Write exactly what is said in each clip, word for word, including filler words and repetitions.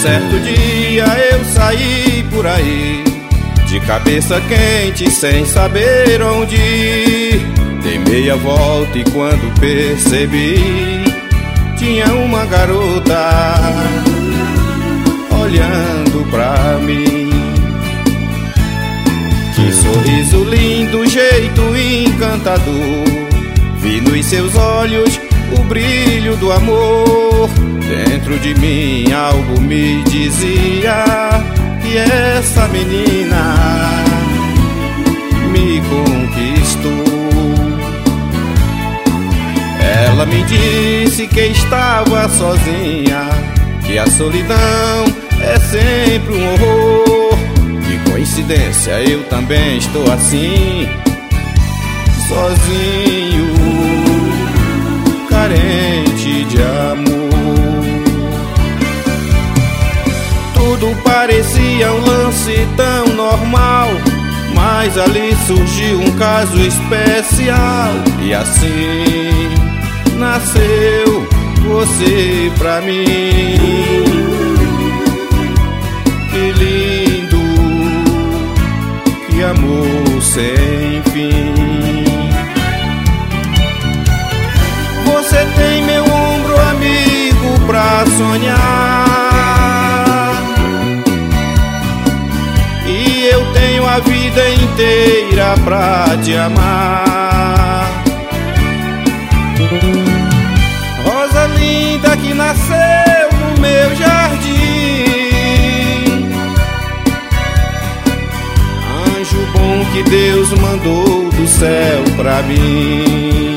certo dia eu saí por aí, de cabeça quente, sem saber onde ir. Dei meia volta e quando percebi, tinha uma garota olhando pra mim. Que sorriso lindo, jeito encantador, vi nos seus olhos o brilho do amor. Dentro de mim algo me dizia que essa menina me conquistou. Ela me disse que estava sozinha, que a solidão é sempre um horror. Que coincidência, eu também estou assim, sozinho, carente de amor. Tudo parecia um lance tão normal, mas ali surgiu um caso especial. E assim nasceu você pra mim. Que lindo, que amor sem fim. Você tem meu ombro amigo pra sonhar, e eu tenho a vida inteira pra te amar. Rosa linda que nasceu no meu jardim, anjo bom que Deus mandou do céu pra mim.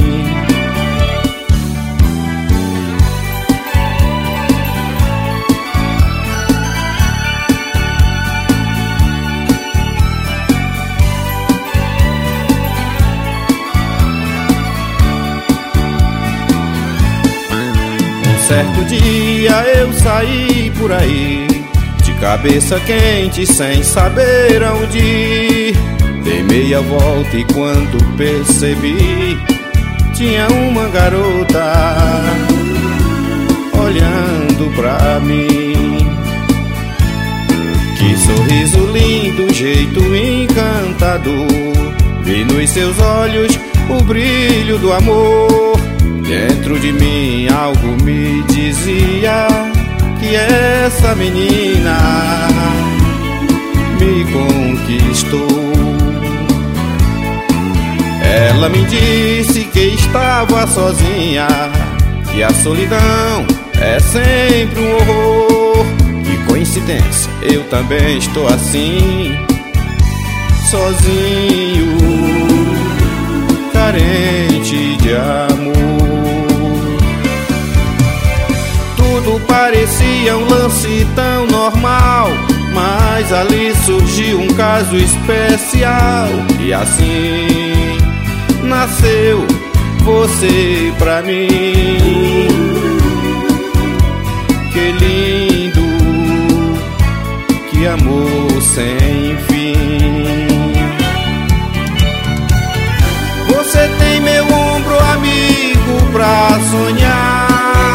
Certo dia eu saí por aí, de cabeça quente, sem saber aonde ir. Dei meia volta e quando percebi, tinha uma garota olhando pra mim. Que sorriso lindo, jeito encantador, vi nos seus olhos o brilho do amor. Dentro de mim algo me dizia que essa menina me conquistou. Ela me disse que estava sozinha, que a solidão é sempre um horror. Que coincidência, eu também estou assim, sozinho, carente de amor. Tudo parecia um lance tão normal, mas ali surgiu um caso especial. E assim nasceu você pra mim. Que lindo, que amor sem fim. Você tem meu ombro amigo pra sonhar,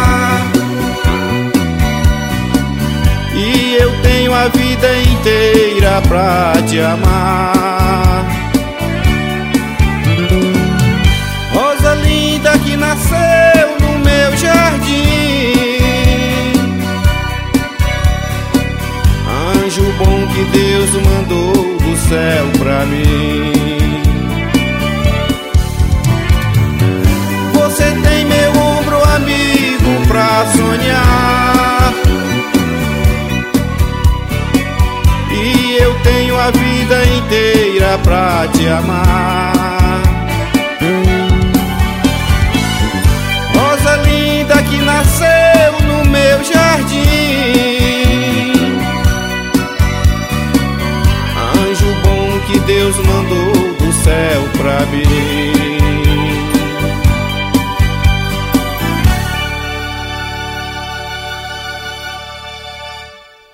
e eu tenho a vida inteira pra te amar. Rosa linda que nasceu no meu jardim, anjo bom que Deus mandou do céu pra mim. Você tem meu ombro amigo pra sonhar, e eu tenho a vida inteira pra te amar.